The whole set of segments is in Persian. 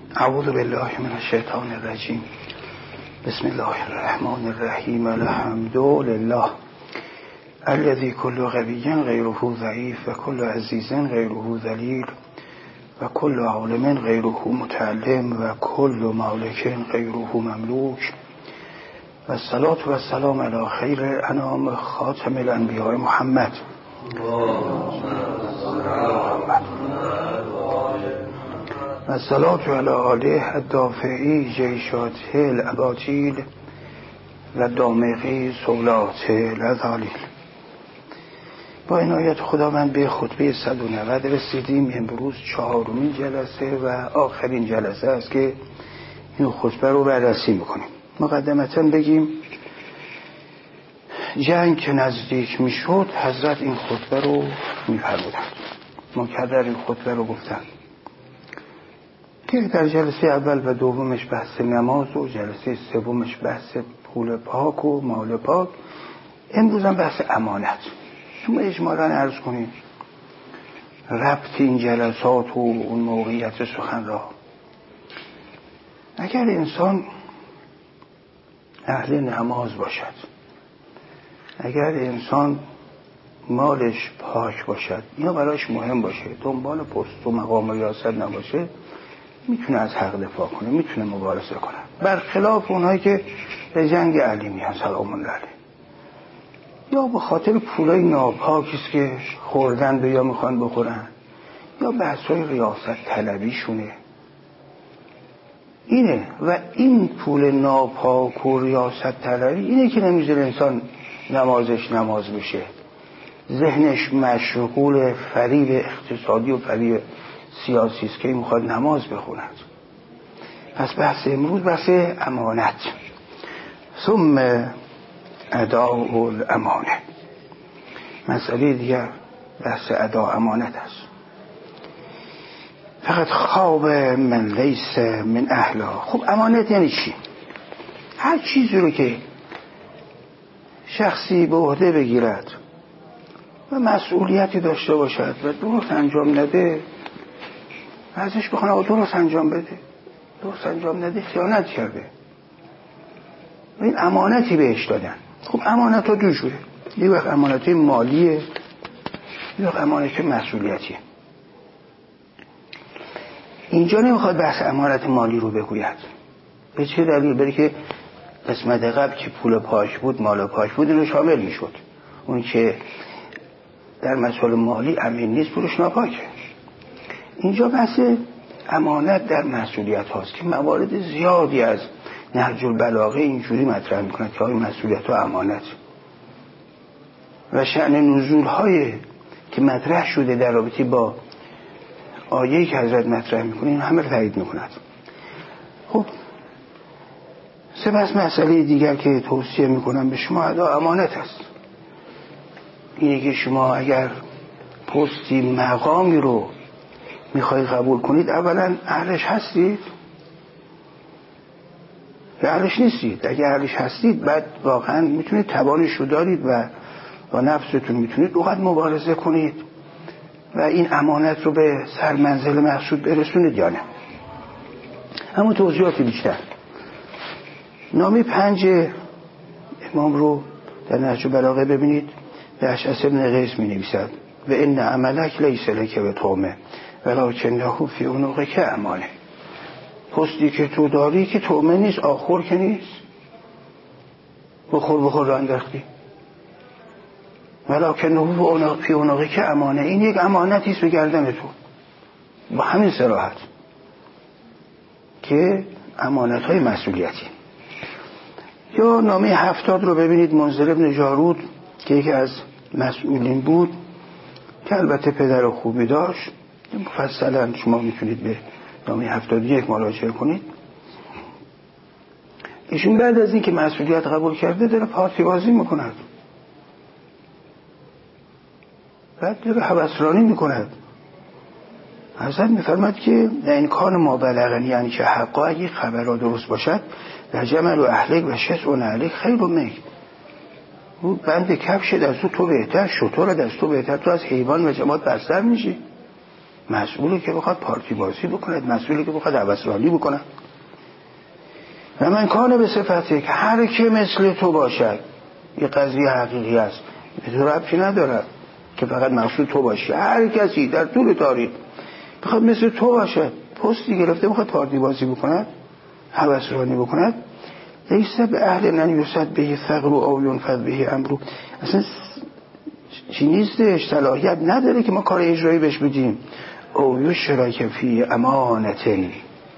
اعوذ بالله من الشیطان الرجیم. بسم الله الرحمن الرحیم. الحمد لله الذی کل قوی غیره ضعیف و کل عزیز غیره ذلیل و کل عالم غیره متعلم و کل مالک غیره مملوک و الصلاة و السلام علی خیر انام خاتم الانبیاء محمد و الصلاة علی آله الدافعی جیشاته الاباطیل و دامغی سولات الازالیل. با عنایت خداوند به خطبه 190 رسیدیم. امروز 4مین جلسه و آخرین جلسه است که این خطبه رو بررسی میکنیم. مقدمتا بگیم جنگ که نزدیک میشد حضرت این خطبه رو میفرمودند. مکرر این خطبه رو گفتند که در جلسه اول و دومش بحث نماز و جلسه سومش بحث پول پاک و مال پاک، امروز هم بحث امانت. شما اجمالاً عرض کنید ربط این جلسات و اون موقعیت سخن را. اگر انسان اهل نماز باشد، اگر انسان مالش پاک باشد یا براش مهم باشه، دنبال پست و مقام و ریاست نباشه، میتونه از حق دفاع کنه، میتونه مبارزه کنه، برخلاف اونهایی که به جنگ علی میان سلام الله علیه، یا به خاطر پولای ناپاکیست که خوردن به یا میخوان بخورن، یا بحثای ریاست طلبیشونه اینه. و این پول ناپاک و ریاست طلبی اینه که نمیذاره انسان نمازش نماز بشه، ذهنش مشغول فریب اقتصادی و فریب سیاسی است که میخواد نماز بخوند. پس بحث امروز بحث امانت، ثم اداء الامانه. مسئله دیگر بحث اداء امانت است. فقط خواب من لیس من اهلها. خب امانت یعنی چی؟ هر چیزی رو که شخصی به عهده بگیرد و مسئولیتی داشته باشد و درست انجام نده، ازش بخوان درست انجام بده، درست انجام نده خیانت کرده. این امانتی بهش دادن. خب امانت ها دو جوره، یه وقت امانت مالیه، یه وقت امانت مسئولیتیه. اینجا نمیخواد بحث امانت مالی رو بگوید. به چه دلیل؟ برای که قسمت قبل که پول پاک بود، مال پاک بود، اینو شامل میشد. اون که در مسئله مالی امین نیست، پولش ناپاکه. اینجا بحث امانت در مسئولیت هاست که موارد زیادی از نهج البلاغه اینجوری مطرح میکنند که های مسئولیت و امانت و شأن نزول های که مطرح شده در رابطه با آیه‌ای که حضرت مطرح میکنه این همه تایید میکند. خب سپس مسئله دیگر که توصیه میکنم به شما ادا امانت است. اینه که شما اگر پستی مقامی رو میخواید قبول کنید، اولا اهلش هستید یا اهلش نیستید. اگر اهلش هستید بعد واقعا میتونید توانش رو دارید و با نفستون میتونید اونقدر مبارزه کنید و این امانت رو به سرمنزل مقصود برسونید یا نه. اما توضیحات بیشتر. نامه 5 امام رو در نهج البلاغه ببینید. به اشعث بن قیس می نویسد و ان عملک لیس لک بطعمه ولکنه فی عنقک امانه. پستی که تو داری که طعمه نیست، آخور که نیست، بخور رو انداختی، ولکنه فی عنقک امانه. این یک امانتی است به گردن تو، با همین صراحت که امانت های مسئولیتی. یا نامه 70 رو ببینید. منذر ابن جارود که یکی از مسئولین بود که البته پدر خوبی داشت، مفصلا شما میتونید به نامه 71 مراجعه کنید. ایشون بعد از این که مسئولیت قبول کرده داره پارتی بازی میکند، بعد داره هوسرانی میکند. حضرت میفرماد که در این کار ما بلغنی، یعنی که حقا اگه خبرها درست باشد در جمل و اهلک و شسع و نعلک خیر و میک. او بند کفش دست تو بهتر، شطور دست تو بهتر، تو از حیوان و جماعت بستر میشی. مسئولی که بخواد پارتی بازی بکنه، مسئولی که بخواد هوسرانی بکنه. و من کانه به صفته که هر که مثل تو باشد، یه قضیه حقیقی است، به تو ربطی ندارد که فقط مقصود تو باشی. هر کسی در طول تاریخ بخواد مثل تو باشد، پستی گرفته بخواد پارتی بازی بکند، هوسرانی بکند، لیسه به اهل ان یصد به ثغر او ینفذ به امر، اصلا چی نیستش، صلاحیت نداره که ما کار اجرایی بهش بدیم. او یشرک فی امانتین،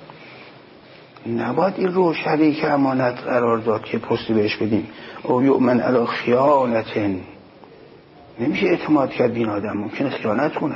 نباید این رو شریک امانت قرار داد که پستی بهش بدیم. او یؤمن علی خیانتین، نمیشه اعتماد کرد این آدم، ممکنه خیانت کنه.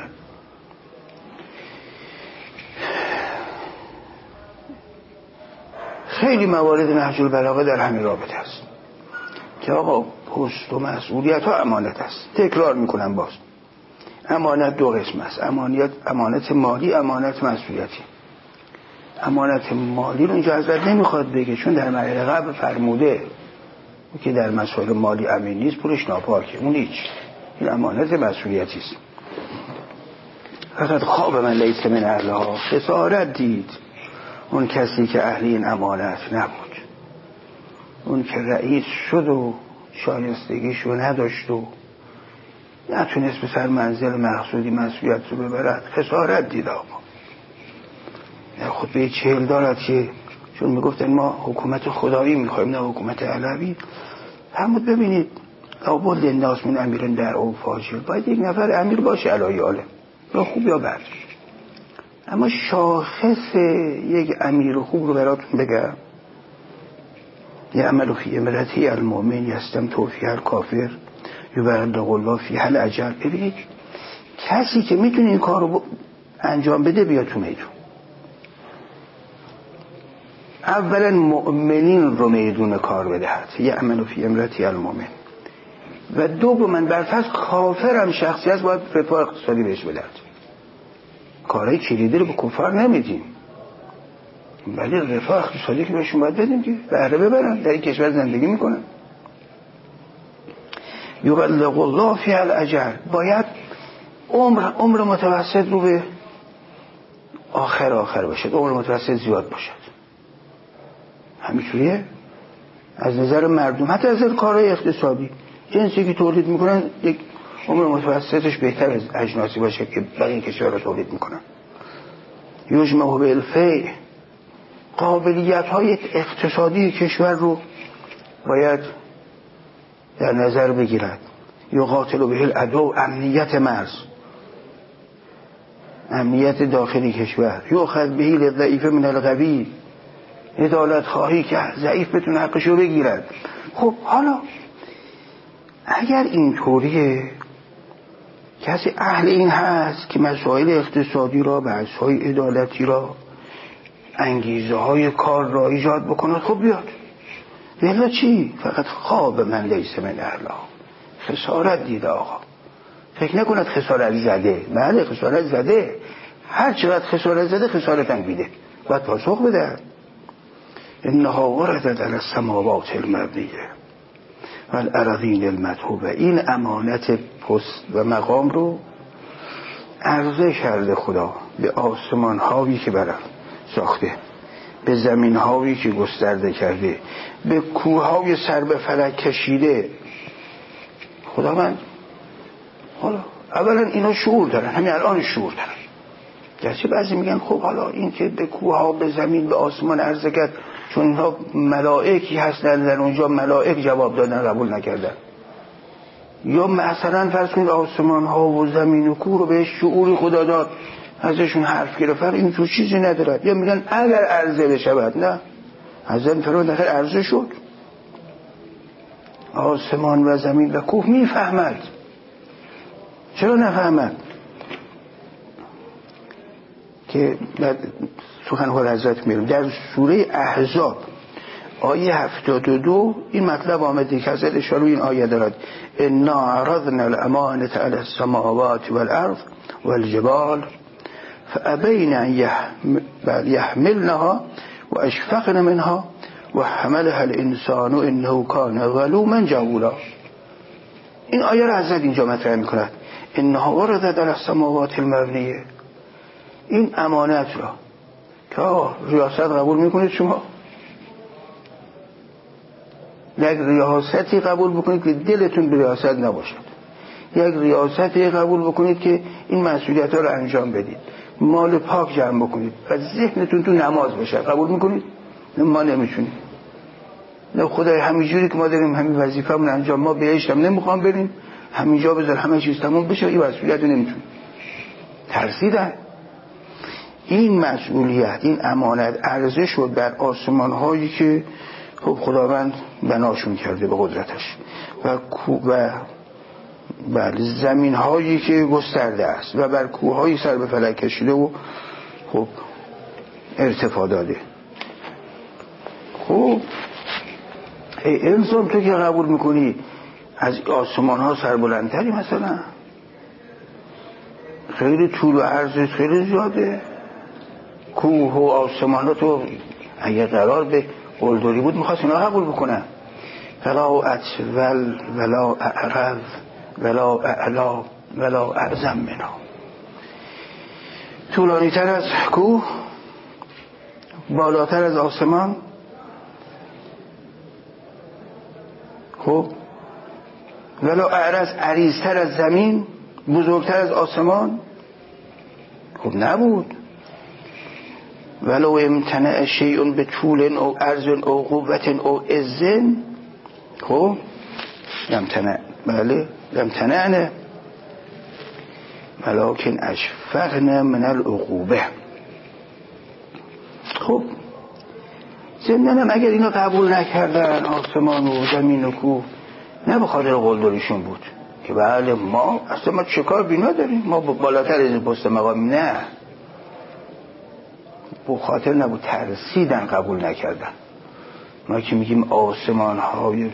خیلی موارد نهج البلاغه در همین رابطه است که آقا پست و مسئولیت ها امانت است. تکرار میکنم باز، امانت دو قسم است، امانت مالی، امانت مسئولیتی. امانت مالی رو اینجا حضرت نمیخواد بگه، چون در مراحل قبل فرموده که در مسائل مالی امین نیست، پولش ناپاکه، اون هیچ. این امانت مسئولیتی است. فقط خواب من لیس من اهلها، خسارت دید اون کسی که اهل این امانت نبود، اون که رئیس شد و شایستگیشو نداشت و نتونست به سر منزل مقصودی مسئولیت رو ببرد، خسارت دید. آقا خطبه 40 دارد که چون میگفتن ما حکومت خدایی میخوایم نه حکومت علوی، همون ببینید لابد الناس من امیر در او فاجر، باید یک نفر امیر باشه علای عالم، یا خوب یا بد. اما شاخص یک امیر خوب رو براتون بگم، یعمل فی امرتی المؤمن یستم توفیه الکافر یبلغ الله فیه الاجر. ببینید کسی که میتونه این کار رو انجام بده بیاد تو میدون. اولا مؤمنین رو میدون کار بدهد، یعمل فی امرتی المؤمن. و دوما برفرض کافر هم شخصی هست باید رفاه اقتصادی بهش بدهد. کارهای کلیدی رو به کفار نمیدیم، ولی رفاه اقتصادی که بهشون باید بدیم که بهره ببرن، در این کشور زندگی میکنن. یبلغ الله فی الاجر، باید عمر متوسط رو به آخر باشد، عمر متوسط زیاد باشد. همینطوریه از نظر مردم، حتی از نظر کارهای اقتصادی، جنسی که تولید میکنن یک عمر متوسطش بهتر از اجناسی باشه که بقیه کشور رو تولید میکنن. یجمع بالفیء، قابلیت های اقتصادی کشور رو باید در نظر بگیرد. یقاتل به العدو، امنیت مرز، امنیت داخلی کشور. یؤخذ به الضعیف من القوی، عدالت خواهی که ضعیف بتونه حقشو بگیرد. خب حالا اگر اینطوریه، کسی اهل این هست که مسائل اقتصادی را، بحث‌های عدالتی را، انگیزه های کار را ایجاد بکنه، خب بیاد. ولی چی؟ فقط خواب من لیس من اهلها، خسارت دیده. آقا فکر نکند خسارت زده، بله خسارت زده، هر چقدر خسارت زده خسارت هم بیده، باید پاسخ بده. انها وردت علی السماوات المبنیه و الارضین المطهوبه. این امانت پست و مقام رو عرضه کرده خدا به آسمان هایی که برم ساخته، به زمین هایی که گسترده کرده، به کوه های سر به فلک کشیده. خدا من حالا اولا اینا شعور دارن، همین الان شعور دارن. گرچه بعضی میگن خب حالا این که به کوه ها، به زمین، به آسمان عرضه کرد، چون اینها ملائکی هستن در اونجا، ملائک جواب دادن قبول نکردن. یا مثلا فرض کنید آسمان ها و زمین و کوه رو بهش شعور خدا داد، ازشون حرف گرفت، این تو چیزی ندارد. یا میگن اگر عرضه بشود، نه حضرت فرمان داخل عرضه شد. آسمان و زمین و کوه میفهمد، چرا نفهمد؟ که سخن خود حضرت میرم در سوره احزاب آیه 72 این مطلب آمده که حضرت اشاره این آیه دارد: انا عرضنا الامانة علی السماوات والارض والجبال فابین ان یحملنها و اشفقن منها و حملها الانسان انه کان ظلوما جهولا. این آیه را حضرت اینجا مطرح میکند. انها وردت علی السماوات المبنیه، این امانت را که ریاست قبول میکنید شما، یک ریاستی قبول بکنید که دلتون به ریاست نباشد، یک ریاستی قبول بکنید که این مسئولیت ها رو انجام بدید، مال پاک جمع بکنید و ذهنتون تو نماز بشه. قبول میکنید؟ ما نمیتونیم. نه خدای همینجوری که ما داریم همین وظیفه‌مون انجام، ما بهش هم نمیخوام بریم، همینجا بذار همه چیز تموم بشه، این مسئولیت رو نمیتونیم. ترسیدن. این مسئولیت، این امانت عرضه شد در آسمان هایی که خب خداوند بناشون کرده به قدرتش و بر زمین هایی که گسترده است و بر کوه هایی سر به فلک کشیده و خب ارتفاع داده. خب ای انسان تو که قبول میکنی از آسمان ها سربلندتری، مثلا خیلی طول و عرض خیلی زیاده، کوه و آسمان ها تو اگه قرار به قلدری بود میخواست اینا قبول بکنن. فلا اطول ولا اعرض ولا اعلا ولا اعظم منها، طولانی تر از کوه، بالاتر از آسمان، خب ولا اعرض عریضتر از زمین، بزرگتر از آسمان، خب نبود. ولو امتنع شیء به طول او عرض او قوت او عزن، خب امتنع، بله امتنعنه ولكن اشفقن من العقوبه. خب زمنانم اگر اینو قبول نکردن آسمان و زمین و کوه، نه به خاطر قلدریشون بود که بله ما اصلا ما چه کار بینا داریم، ما بالاتر از این پست مقام، نه، به خاطر نبود، ترسیدن قبول نکردن. ما که میگیم آسمان های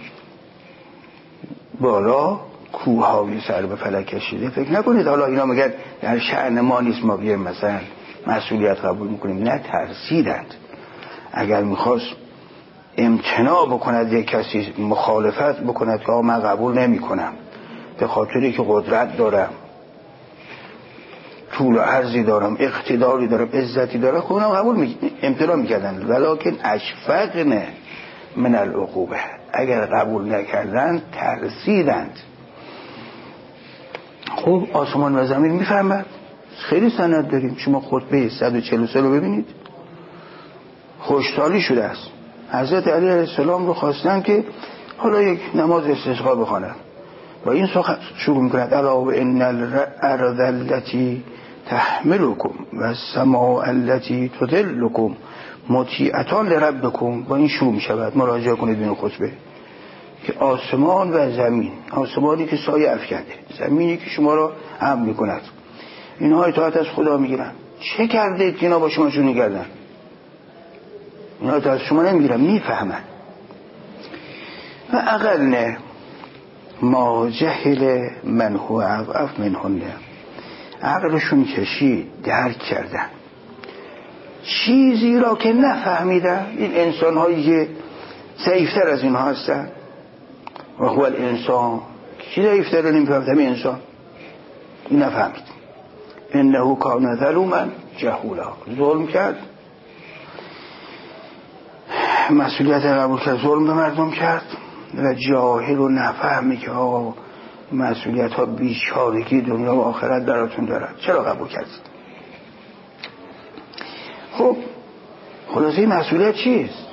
بالا، کوه های سر به فلک کشیده، فکر نکنید حالا اینا میگن در شأن ما نیست ما بیایم مثلا مسئولیت قبول میکنیم، نه، ترسیدند. اگر میخواست امتناع بکند یک کسی، مخالفت بکند که من قبول نمی کنم به خاطری که قدرت دارم، طول و عرضی دارم، اقتداری دارم، عزتی دارم، خب اونم قبول امتناع میکردن. ولکن اشفقن من العقوبه، اگر قبول نکردن ترسیدند. خب آسمان و زمین میفهمد، خیلی سند داریم. شما خطبه 143 رو ببینید، خوشحالی شده است. حضرت علی علیه السلام رو خواستن که حالا یک نماز استسقا بخوانند و این سخن شروع میکند: الا و ان الارض التي تحملكم و السماء التي تذلكم مطیعتان لربكم. با این شروع میشود، مراجعه کنید این خطبه که آسمان و زمین، آسمانی که سایه افکنده، زمینی که شما را امر میکند، اینها اطاعت از خدا میگیرن. چه کرده که اینا با شما چونی کردن؟ اینا اطاعت از شما نمیگیرن، میفهمن. و اقل ما جهل من هو اضعف منهن، عقلشون کشید، درک کردن چیزی را که نفهمیدن. این انسان هایی که ضعیفتر از اینها هستن، و هو الانسان، کی ضعیفتر رو نمیفهمد؟ همین انسان. این نفهمید. انه کان ظلوما جهولا، ظلم کرد، مسئولیت قبول کرد، ظلم به مردم کرد و جاهل و نفهمی که آقا مسئولیت ها بیچارگی دنیا و آخرت براتون دارد، چرا قبول کردید؟ خب خلاصه مسئولیت چیست؟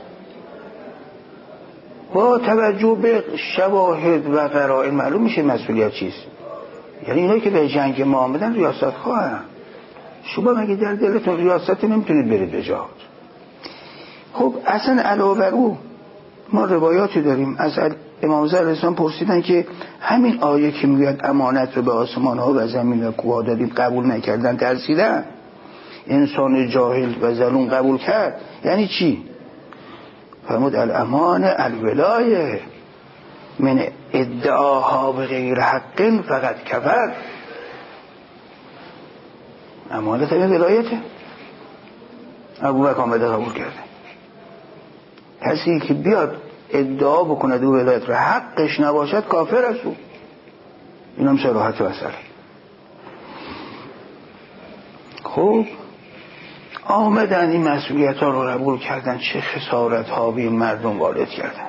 با توجه به شواهد و قرائن معلوم میشه مسئولیت چیست. یعنی اینایی که به جنگ ما آمدن ریاست خواهن. شما مگه در دلتون ریاست نمیتونید برید به جهاد؟ خب اصلا علاوه بر او ما روایاتی داریم از امام زهر علیه السلام پرسیدن که همین آیه که میگوید امانت رو به آسمان ها و زمین و کوه ها دادیم قبول نکردن، ترسیدن، انسان جاهل و ظلوم قبول کرد، یعنی چی؟ فرمود الامان الولایه من ادعاها به غیر حق فقط کفر. امانت همین ولایته. ابوبکر آمده قبول کرده. کسی که بیاد ادعا بکنه دو ولایت رو حقش نباشد کافر است. این هم صراحت مسئله. خب آمدن این مسئولیت ها رو قبول کردن، چه خسارت ها به این مردم وارد کردن.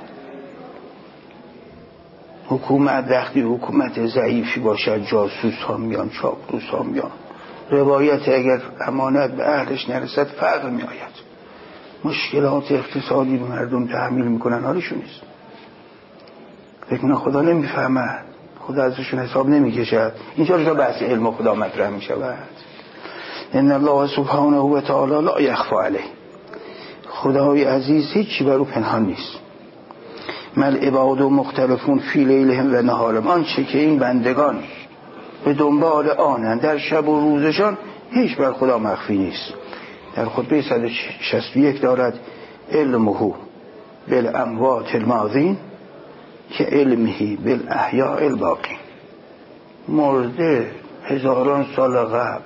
حکومت وقتی حکومت ضعیفی باشد جاسوس ها میان، چاپلوس ها میان، روایت اگر امانت به اهلش نرسد فقر می آید، مشکلات اقتصادی به مردم تحمیل میکنن، حالشون نیست. فکر کنن خدا نمیفهمد، خدا ازشون حساب نمیکشد. اینجا رو بحث علم و خدا مطرح می شود. ان الله سبحانه و تعالی لا یخفی علیه، خدای عزیز هیچی بر او پنهان نیست. مل عباد و مختلفون فی لیلهم و نهارهم، آنچه که این بندگان به دنبال آنند در شب و روزشان هیچ بر خدا مخفی نیست. در خطبه 161 دارد علمه بالاموات الماضین که علمه بالاحیاء الباقین. مرده هزاران سال قبل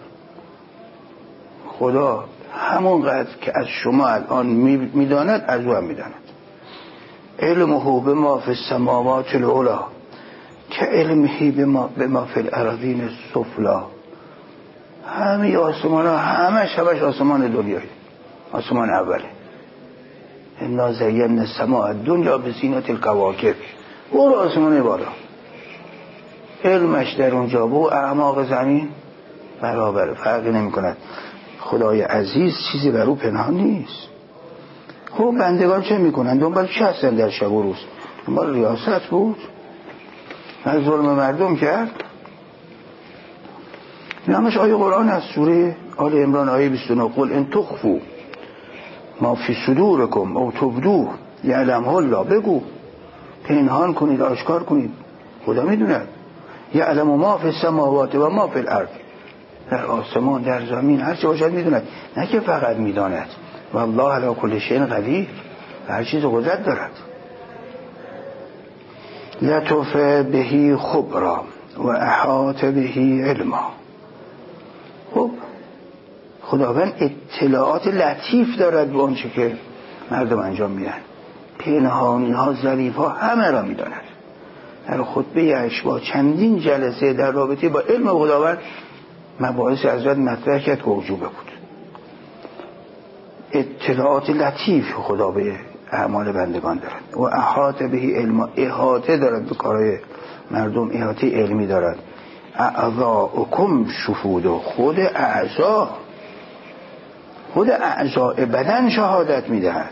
خدا همونقدر که از شما الان میداند از او هم میداند. علمه بما فی السماوات العلی که علمه بما فی الارضین السفلی. همه آسمان ها همش آسمان دنیایی، آسمان اوله. انا زینا السماء الدنیا بزینت الکواکب، برو آسمان بالا، علمش در اونجا و اعماق زمین برابر، فرقی نمی کند. خدای عزیز چیزی بر او پنهان نیست. خب بندگان چه میکنن؟ دنبال چه هستن در شب و روز؟ دنبال ریاست بود؟ از ظلم مردم کرد؟ نامش آیه قرآن از سوره آل عمران آیه 29 قل ان تخفوا ما فی صدورکم او تبدوه یعلمه الله، بگو پنهان کنید آشکار کنید، خدا میدوند. یعلم ما فی السماوات و ما فی الارض، در آسمان در زمین هر چه باشد میدوند، نه که فقط میداند. والله علی کل شیء قدیر، هر چیز قدرت دارد. لطف بهی خبرا و احاط بهی علما. خب خداوند اطلاعات لطیف دارد به آنچه که مردم انجام میدن، پنهانی ها ظریف ها همه را میداند. در خطبه اشباع چندین جلسه در رابطه با علم خداوند مباحث حضرت مطرح کرد که وجوبه بود. اطلاعات لطیف خدا به اعمال بندگان دارد و احاطه بهی علما، احاطه دارد به کارهای مردم، احاطه علمی دارد. اعضاءکم شهود، خود اعضاء بدن شهادت میدهد.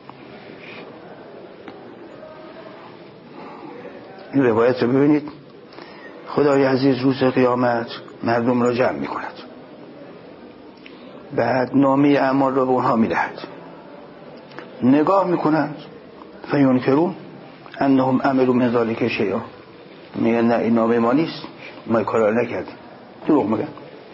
این روایت رو ببینید، خدای عزیز روز قیامت مردم را جمع می کند، بعد نامه اعمال را به اونها می دهد، نگاه می کنند فینکرون انهم عملوا من ذلک شیئا، میگن نه این نامه ما نیست، ما کار نکردیم، دروغ میگن.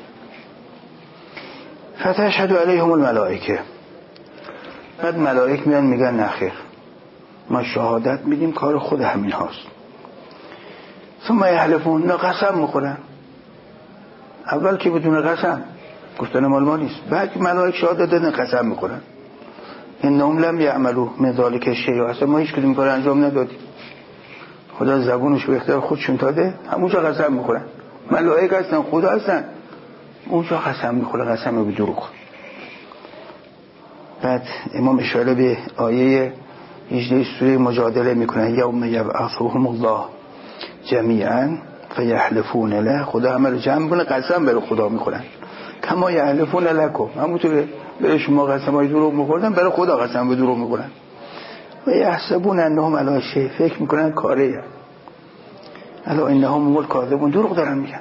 فتشهد علیهم الملائکه، بعد ملائک میان میگن نخیر، ما شهادت میدیم کار خود همین هاست. ثم یحلفون، نه قسم میخورن. اول که بدون قسم گفتن مال ما نیست، بعد ملائک شهادت دادن قسم میخورن. انهم لم یعملوا من ذلک شیئا، اصلا ما هیچ کدوم کار انجام ندادیم، خدا زبونش به اختیار خودشون داده، همونجا قسم میخورن. ملائک هستن، خدا هستن، اونجا قسم میخوره، قسم به دروغ. بعد امام اشاره به آیه 18 سوره مجادله میکنه، یوم یبعثهم الله جمیعا فیحلفون له، خدا همه رو جمع کنه قسم بر خدا میخورن. کما یحلفون لکم، همونطور به شما قسم های دروغ میخوردن برای خدا قسم به دروغ میخورن. و یحسبون انهم علی شیء، فکر میکنن کاره، الا انهم هم الکاذبون، دروغ دارن میگن.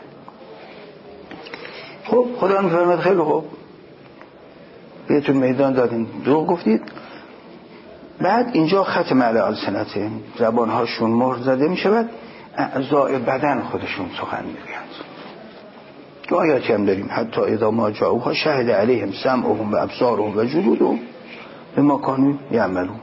خب خدا میفرماد خیلی خوب، بهتون میدان دادین، دروغ گفتید. بعد اینجا ختم علی السنته، زبانهاشون مهر زده میشود، اعضاء بدن خودشون سخن میگویند. تو آیاتی هم داریم، حتی اذا ما جاءوها شهد علیهم سمعهم و ابصارهم و جلودهم بما کانوا یعملون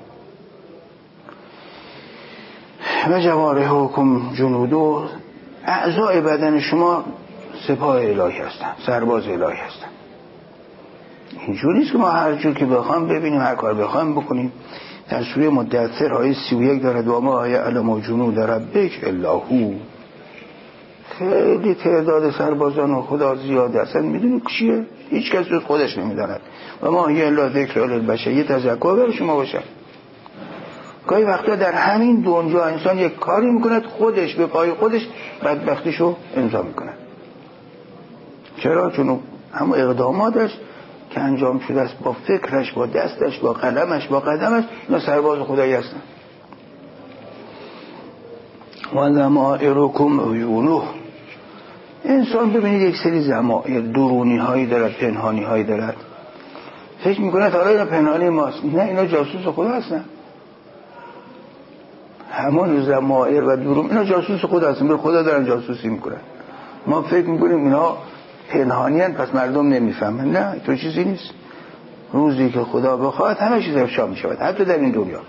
و جوارحکم جنود. اعضاء بدن شما سپاه الهی هستن، سرباز الهی هستن. اینجوری نیست که ما هر جور که بخوایم ببینیم، هر کار بخوایم بکنیم. در سوره مدثر آیه 31 دارد و ما یعلم جنود ربک الا هو، خیلی تعداد سربازان خدا زیاده، اصلا میدونی چیه؟ هیچ کس جز خودش نمیداند. و ما هی الا ذکر للبشر، یه تذکر برای شما باشه. گاهی وقتا در همین دنیا انسان یک کاری میکند خودش به پای خودش بدبختیشو امضا میکند. چرا؟ چون همون اقداماتش که انجام شده است با فکرش، با دستش، با قلمش، با قدمش، اینا سرباز خدایی هستن. و ضمائرکم عیونه. انسان ببینید یک سری ضمائر درونی هایی دارد، پنهانی هایی دارد. فکر میکنه حالا اینا پنهانی ماست. نه، اینا جاسوس خدا هستن. همون ضمائر و درون اینا جاسوس خدا هستن، خدا دارن جاسوسی میکنن. ما فکر میکنیم اینا پنهانی هستن پس مردم نمیفهمن. نه، تو چیزی نیست. روزی که خدا بخواد همه چیز افشا میشود، حتی در این دنیا.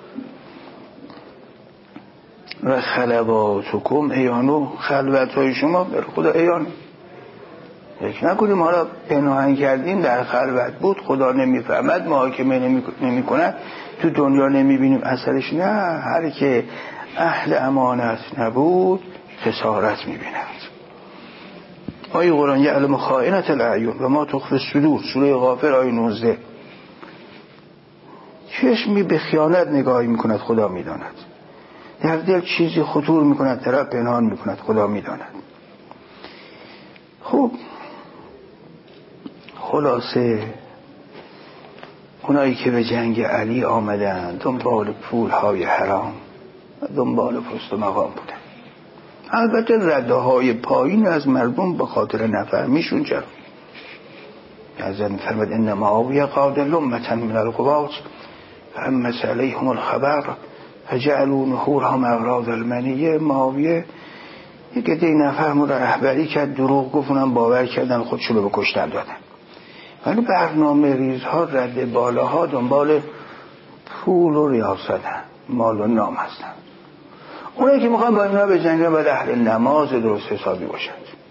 و خلواتکم عیانو، خلوت های شما بر خدا عیان. فکر نکنیم حالا پنهان کردیم در خلوت بود خدا نمیفهمد، محاکمه نمیکند، تو دنیا نمیبینیم اثرش. نه، هر که اهل امانت نبود خسارت میبیند. آیه قرآن یعلم خائنة الاعین و ما تخفی الصدور، سوره غافر آیه 19. چشمی به خیانت نگاهی میکند خدا میداند، در دل چیزی خطور میکند طرف پنهان میکند خدا میداند. خب خلاصه اونایی که به جنگ علی آمدن دنبال پولهای حرام و دنبال پست و مقام بودن. البته رده های پایین از مردم به خاطر نفهمیشون چرا ازن فرمد ان معاویه قاد لمة من القوات فامس علیهم الخبر فجعلوا نحورهم اغراض المنیه. معاویه یک عده نفهم رو رهبری کرد، دروغ گفتن، باور کردن، خودشونو به کشتن دادن. ولی برنامه ریزها رد بالاها دنبال پول و ریاستن، مال و نام هستن. اونایی که میخوان با اینا به جنگن باید اهل نماز درست حسابی باشند،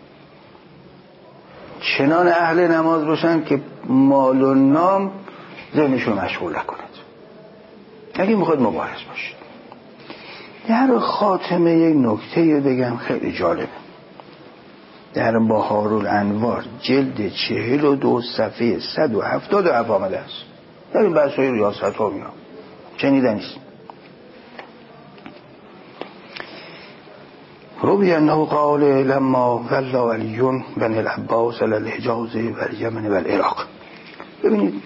چنان اهل نماز باشند که مال و نام ذهنشون مشغول نکند. اگه میخواد مبارز باشید. در خاتمه یک نکته بگم خیلی جالبه. در بهارالانوار جلد 42 صفحه 177 آمده است. در این بحث های ریاست ها میام شنیده نیست. روی انه قال لما ولا علی بن العباس علی الحجاز و الیمن و العراق. ببینید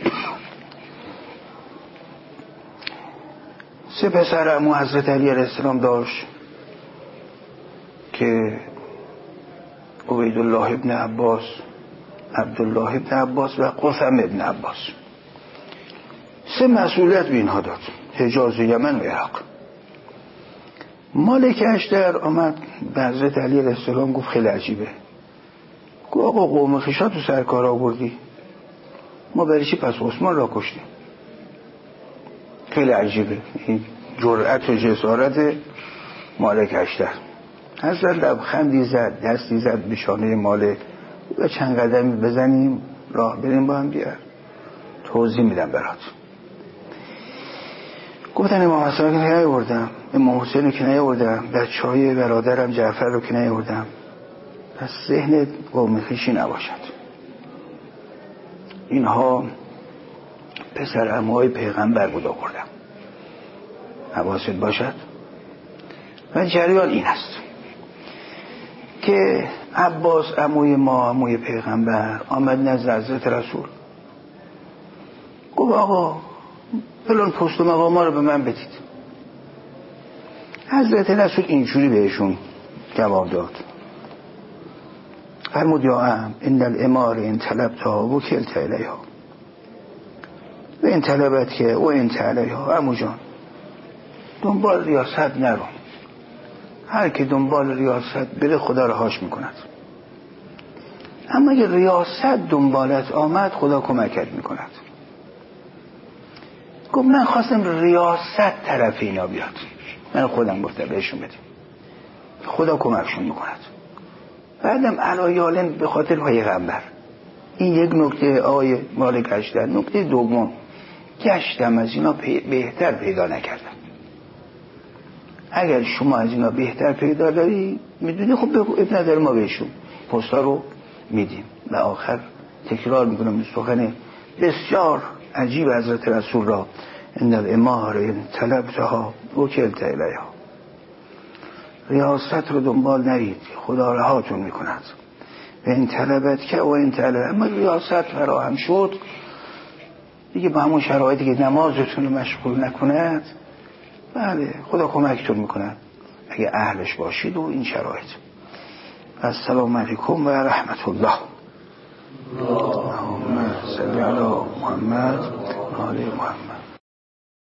سه پسر عمو حضرت علی علیه السلام داشت که عبیدالله ابن عباس، عبدالله ابن عباس و قثم ابن عباس. سه مسئولیت به اینها داد، حجاز، یمن و عراق. مالک اشتر آمد به حضرت علی علیه السلام گفت خیلی عجیبه، گفت آقا قوم خویشا تو سرکار آوردی، ما برای چی پس عثمان را کشتیم؟ خیلی عجیبه این جرأت و جسارت مالک اشتر. حضرت لبخندی زد، دستی زد به شانه مالک و چند قدمی بزنیم راه بریم با هم بیار، توضیح میدم برات. گفتن امام حسن رو که نیاوردم، امام حسین رو که نیاوردم، بچهای برادرم جعفر رو که نیاوردم، پس ذهن قوم خویشی نباشد. اینها پسر عموهای پیغمبر بود آوردم، حواست باشد. و جریان این است که عباس عموی ما، عموی پیغمبر، آمد نزد حضرت رسول گفت آقا فلان پست و مقام رو به من بدید. حضرت رسول اینجوری بهشون جواب داد، فرمود یا عم ان الامار ان طلبتها وکلت الیها و این طلبت که و این علیها. عمو جان دنبال ریاست نرو، هر که دنبال ریاست بره خدا رهاش میکند، اما اگه ریاست دنبالت آمد خدا کمکت میکند. گفت من خواستم ریاست طرف اینا بیاد، من خودم گفتم بهشون بدیم، خدا کمکشون میکند. بعدم علایالم به خاطر پیغمبر. این یک نکته آیه مالک اشتر. نکته دوم، گشتم از اینا بهتر پیدا نکردم. اگر شما از اینا بهتر پیدا داری میدونی خب بگو، اب نداره ما بهشون پستا رو میدیم. و آخر تکرار میکنم سخن بسیار عجیب حضرت رسول را، ان الاماره ان طلبتها وکلت الیها. ریاست رو دنبال نرید، خدا رهاتون میکند. و این طلبت که و این طلب، اما ریاست فراهم شد دیگه با همون شرایطی که نمازتون رو مشغول نکند، بله خدا کمکتون میکند اگه اهلش باشید و این شرایط. السلام علیکم و رحمت الله. اللهم صل علی محمد و آل محمد.